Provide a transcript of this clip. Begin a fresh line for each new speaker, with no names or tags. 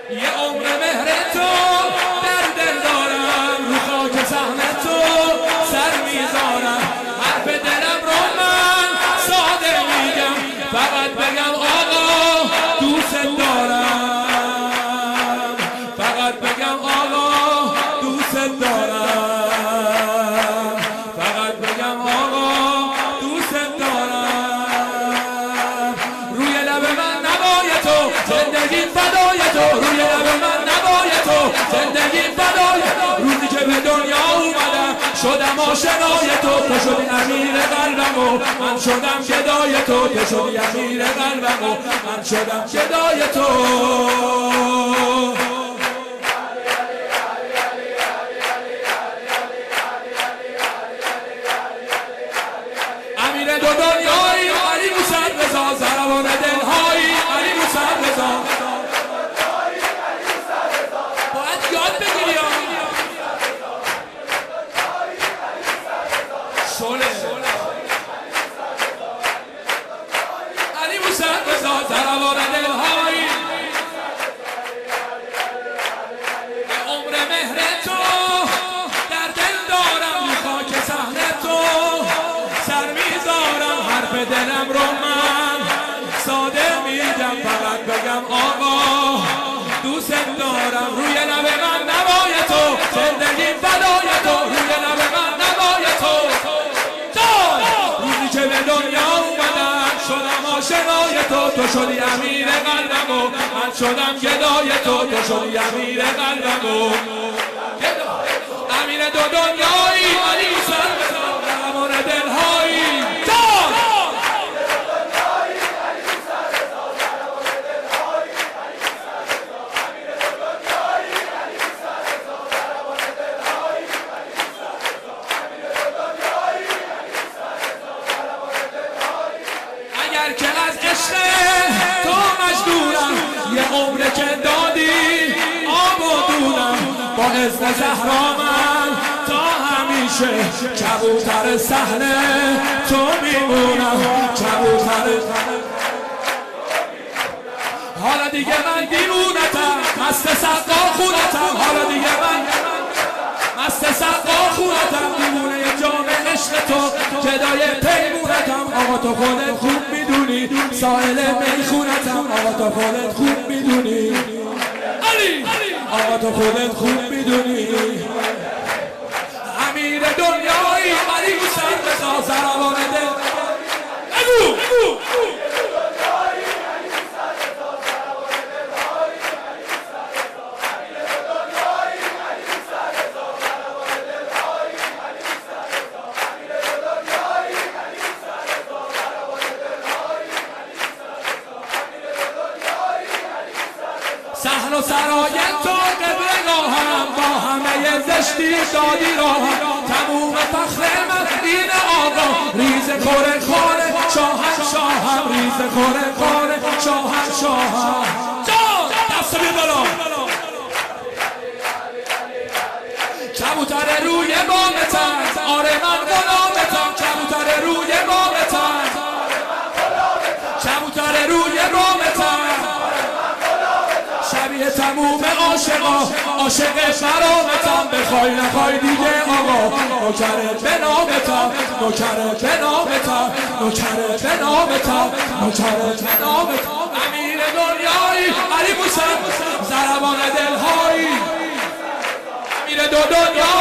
یه عمر مهر تو در دل دارم، رو خاک صحن تو سر میذارم. حرف دلم رو من ساده میگم، فقط بگم آقا دوست دارم، فقط بگم آقا دوست دارم، فقط بگم آقا دوست دارم. روی لب من نوای تو زندگی فدای تو، روی لب من نوای تو زندگی فدای تو. روزی که به دنیا اومدم شدم آشنای تو، تو شدی امیر قلبم و من شدم گدای تو، تو شدی امیر قلبم و من شدم گدای تو. امیر دو دنیایی علی موسی رضا، زربان دلهایی علی موسی رضا. باید یاد بگیری شله علی موسی رضا، زربان دلهایی. عمر مهر تو در دل دارم، رو خاک صحن تو سر میذارم. حرف دلم رو من ساده میگم، فقط بگم آقا دوست دارم. روی لب من نوای تو زندگی فدای تو، روی لب من نوای تو. روزی که به دنیا اومدم شدم آشنای تو، تو شدی امیر قلبم و من شدم گدای تو، تو شدی امیر قلبم و امیر دو دنیایی علی موسی رضا، زربان دلهایی. اگر که از عشق تو مجنونم، یه عمر که دادی آب و دونم. با اذن زهرا من تا همیشه کبوتر صحنه تو میمونم، کبوتر. حالا دیگه من دیوونتم، مست سقا خونتم. حالا دیگه من مست سقا خونتم، دیوونه جام عشق تو گدای پیمونتم. آقا تو خودت خوب میدونی سائل میخونتم، آقا تو خودت خوب میدونی علی، آقا تو خودت خوب میدونی. امیر دنیایی علی موسی رضا، زربان دل. بگو صحن و سرای تو قبلگاهم، با همه زشتی دادی راهم. تموم فخر من این آقا، ریز خور خانه شاهنشاهم، ریز خور خانه شاهنشاهم. جان دست بی بالا، کبوتر روی بامتن، آره من غلامتم. کبوتر روی بامتن، کبوتر روی بامتن. شبیه تموم عاشقا، عاشق فرامتم. بخوای نخوای دیگه آقا، نوکرت به نامتم، نوکرت به نامتم، نوکرت به نامتم، نوکرت به نامتم. امیر دنیایی علی موسی، زربان دلهایی. امیر دو دنیا